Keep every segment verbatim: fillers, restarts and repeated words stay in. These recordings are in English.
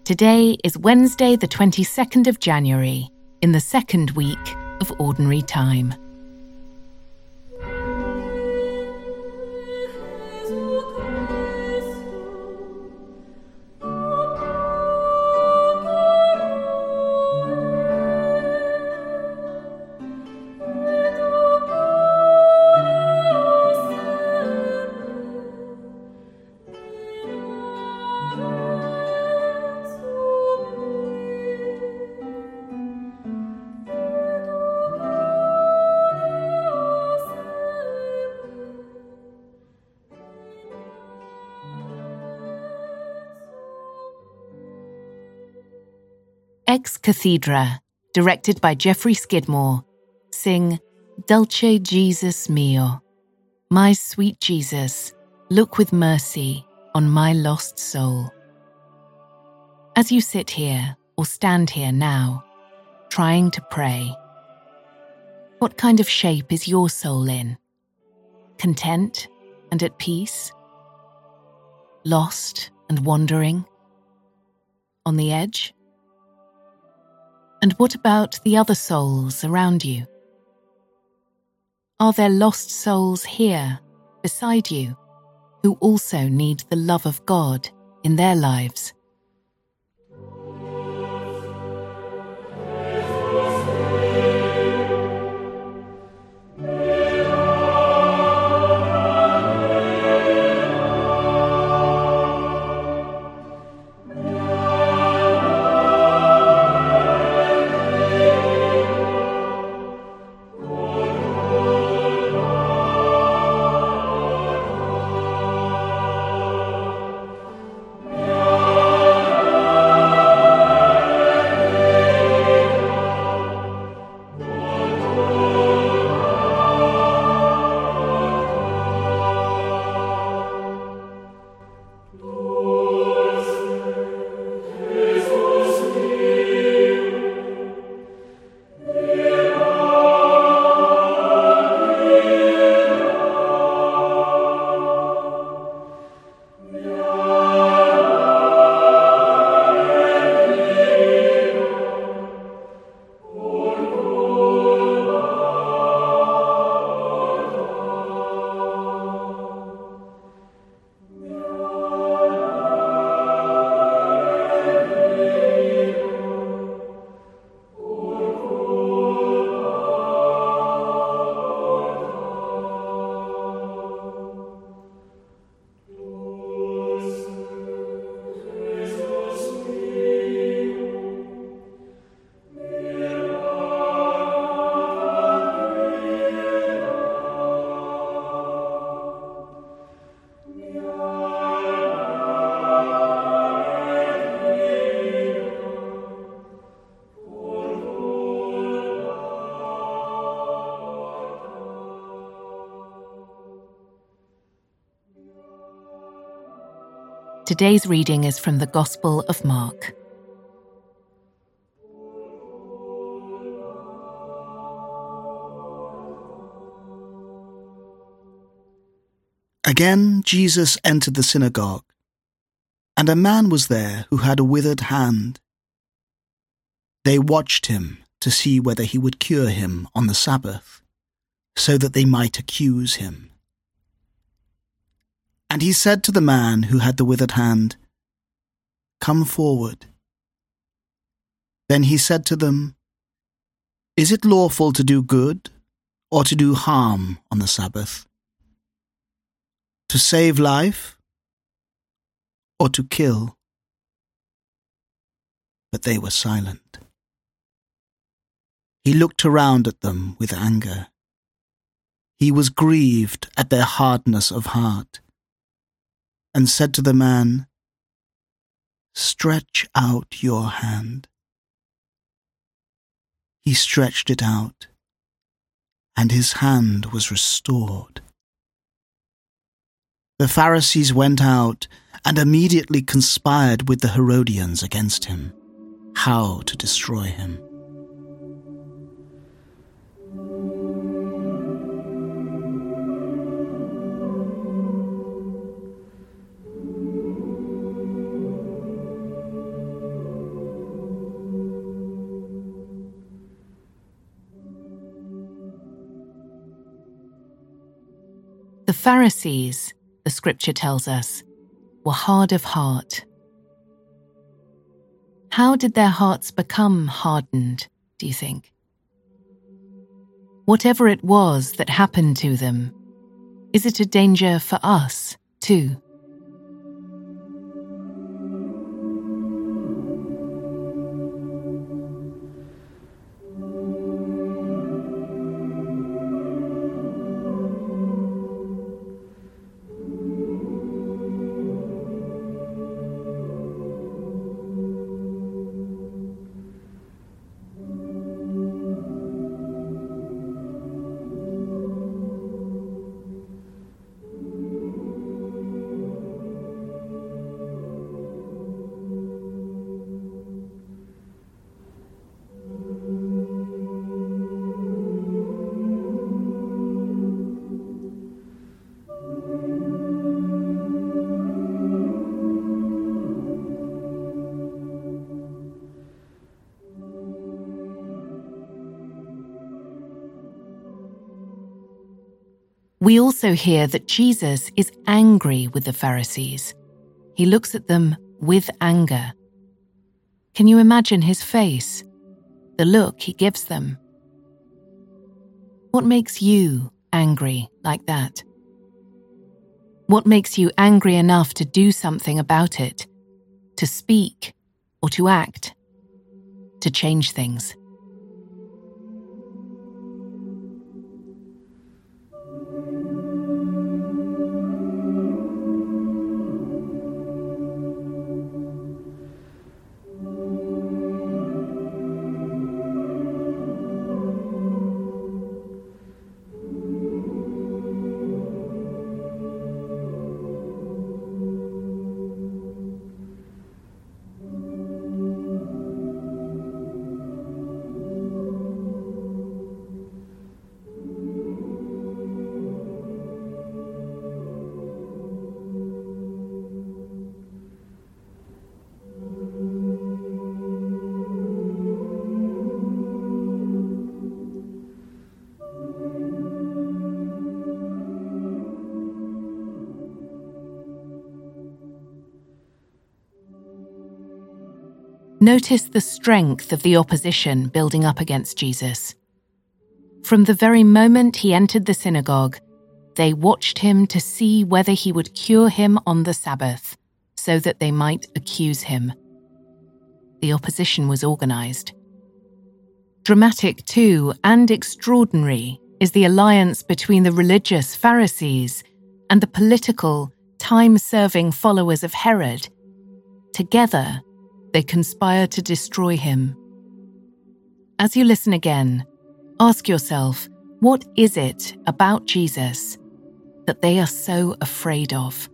Today is Wednesday, the twenty-second of January, in the second week of Ordinary Time. Ex Cathedra, directed by Geoffrey Skidmore, sing Dulce Jesus mio. My sweet Jesus, look with mercy on my lost soul. As you sit here or stand here now, trying to pray, what kind of shape is your soul in? Content and at peace? Lost and wandering? On the edge? And what about the other souls around you? Are there lost souls here, beside you, who also need the love of God in their lives? Today's reading is from the Gospel of Mark. Again Jesus entered the synagogue, and a man was there who had a withered hand. They watched him to see whether he would cure him on the Sabbath, so that they might accuse him. And he said to the man who had the withered hand, "Come forward." Then he said to them, "Is it lawful to do good or to do harm on the Sabbath? To save life or to kill?" But they were silent. He looked around at them with anger. He was grieved at their hardness of heart, and said to the man, "Stretch out your hand." He stretched it out, and his hand was restored. The Pharisees went out and immediately conspired with the Herodians against him, how to destroy him. The Pharisees, the scripture tells us, were hard of heart. How did their hearts become hardened, do you think? Whatever it was that happened to them, is it a danger for us too? We also hear that Jesus is angry with the Pharisees. He looks at them with anger. Can you imagine his face, the look he gives them? What makes you angry like that? What makes you angry enough to do something about it, to speak or to act, to change things? Notice the strength of the opposition building up against Jesus. From the very moment he entered the synagogue, they watched him to see whether he would cure him on the Sabbath, so that they might accuse him. The opposition was organized. Dramatic, too, and extraordinary is the alliance between the religious Pharisees and the political, time-serving followers of Herod. Together, they conspire to destroy him. As you listen again, ask yourself, what is it about Jesus that they are so afraid of?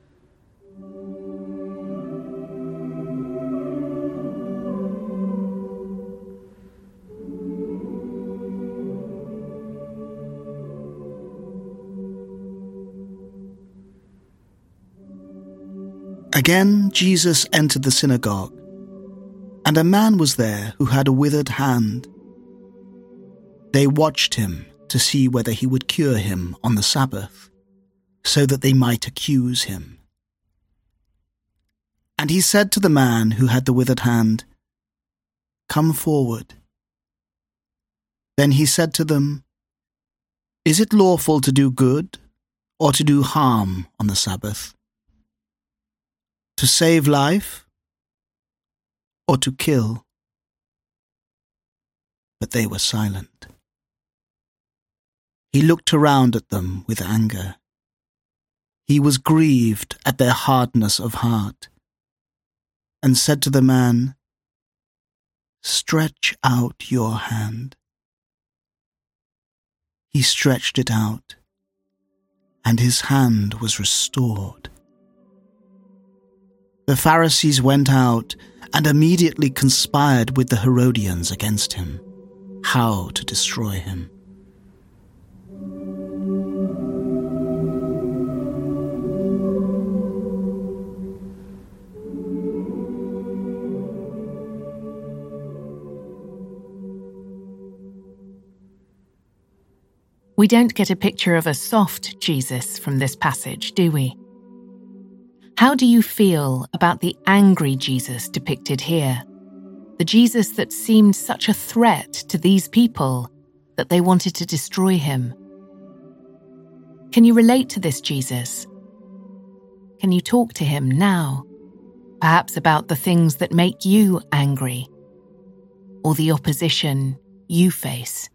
Again, Jesus entered the synagogue, and a man was there who had a withered hand. They watched him to see whether he would cure him on the Sabbath, so that they might accuse him. And he said to the man who had the withered hand, "Come forward." Then he said to them, "Is it lawful to do good or to do harm on the Sabbath? To save life or to kill?" But they were silent. He looked around at them with anger. He was grieved at their hardness of heart, and said to the man, "Stretch out your hand." He stretched it out, and his hand was restored. The Pharisees went out and immediately conspired with the Herodians against him, how to destroy him. We We don't get a picture of a soft Jesus from this passage, do we? How do you feel about the angry Jesus depicted here? The Jesus that seemed such a threat to these people that they wanted to destroy him. Can you relate to this Jesus? Can you talk to him now? Perhaps about the things that make you angry, or the opposition you face.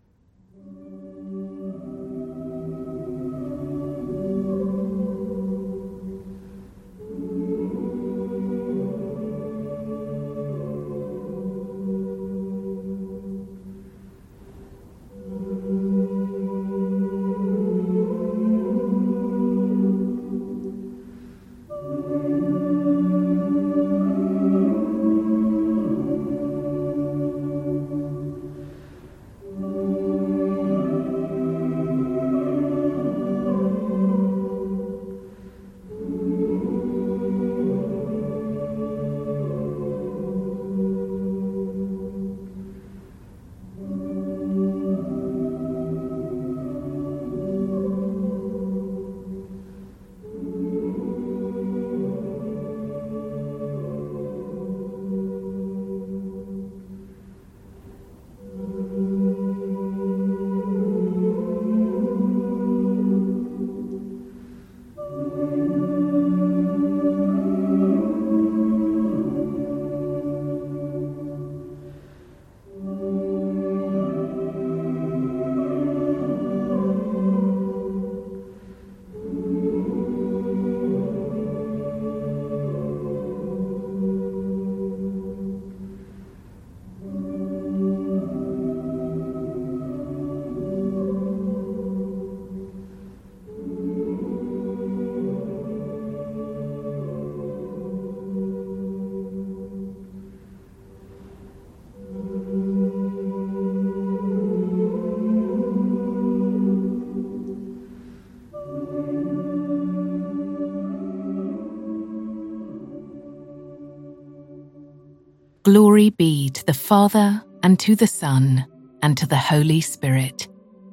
Glory be to the Father, and to the Son, and to the Holy Spirit.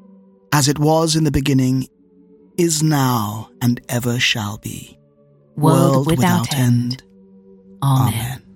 As it was in the beginning, is now, and ever shall be. World, World without, without end. end. Amen. Amen.